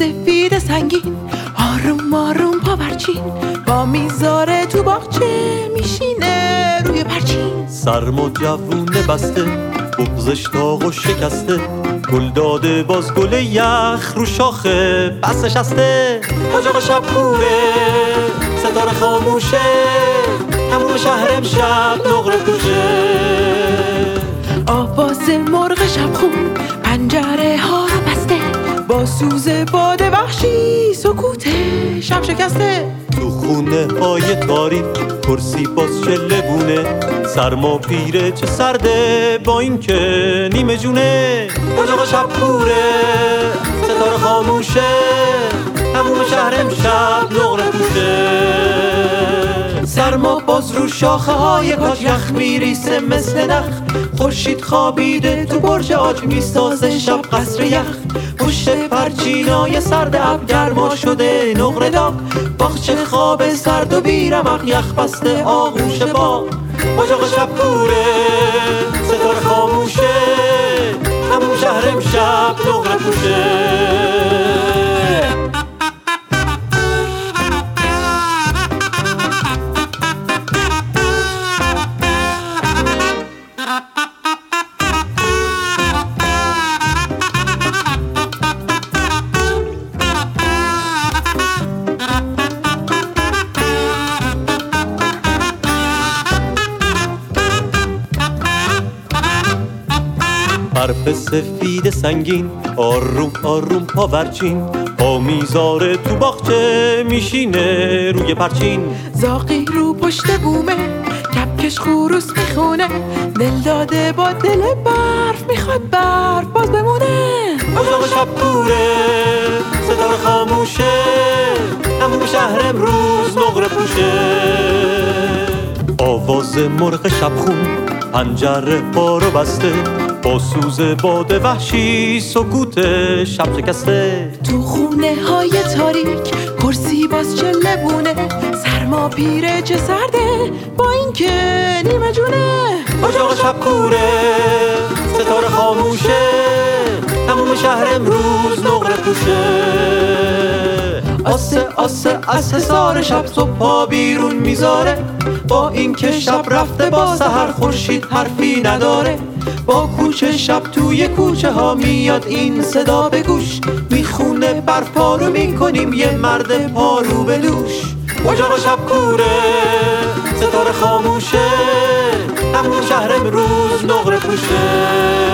سفید سنگین، آروم آروم پاورچین، با میذاره تو باغچه میشینه روی پرچین. سرم و جوونه بسته، بغزش داغ و شکسته، گل داده باز گل یخ رو شاخه بس نشسته. اجاق شب کوره، ستاره خاموشه، تموم شهر امشب نقره پوشه. آواز مرغ شبخون پنجره ها رو بسته، با سوز باد وحشی سکوت شب شکسته. تو خونه های تاریک کرسی باز چله بونه، سرما پیره چه سرده با این که نیمه جونه. اجاق شب کوره، ستاره خاموشه، تموم شهر امشب نقره پوشه. سرما باز رو شاخه های کاج، یخ میریسه مثل نخ، خورشید خوابیده تو برج عاج، میسازه شب قصر یخ. پشت پرچینای سرد ابر گرما شده نقره داغ، باغچه خواب سرد و بیرمق، یخ بسته آغوش باغ. اجاق شب کوره، ستاره خاموشه، تموم شهر امشب نقره پوشه. برف سفید سنگین، آروم آروم پاورچین، پا میذاره تو باغچه میشینه روی پرچین. زاغی رو پشت بومه، کپکش خروس میخونه، دل داده با دل برف، میخواد برف باز بمونه. اجاق شب کوره، ستاره خاموشه، تموم شهر امروز نقره پوشه. آواز مرغ شبخون پنجره ها رو بسته، با سوز باد وحشی سکوت شب شکسته. تو خونه های تاریک کرسی باز چله بونه، سرما پیره چه سرده با این که نیمه جونه. اجاق شب کوره، ستاره خاموشه، تموم شهر امروز نقره پوشه. آسه آسه از حصار شب صبح پا بیرون میذاره، با این که شب رفته با سحر خورشید حرفی نداره. با کوچه شب توی کوچه ها میاد این صدا به گوش، میخونه برف پارو میکنیم یه مرد پارو به دوش. اجاق شب کوره، ستاره خاموشه، تموم شهر امروز نقره پوشه.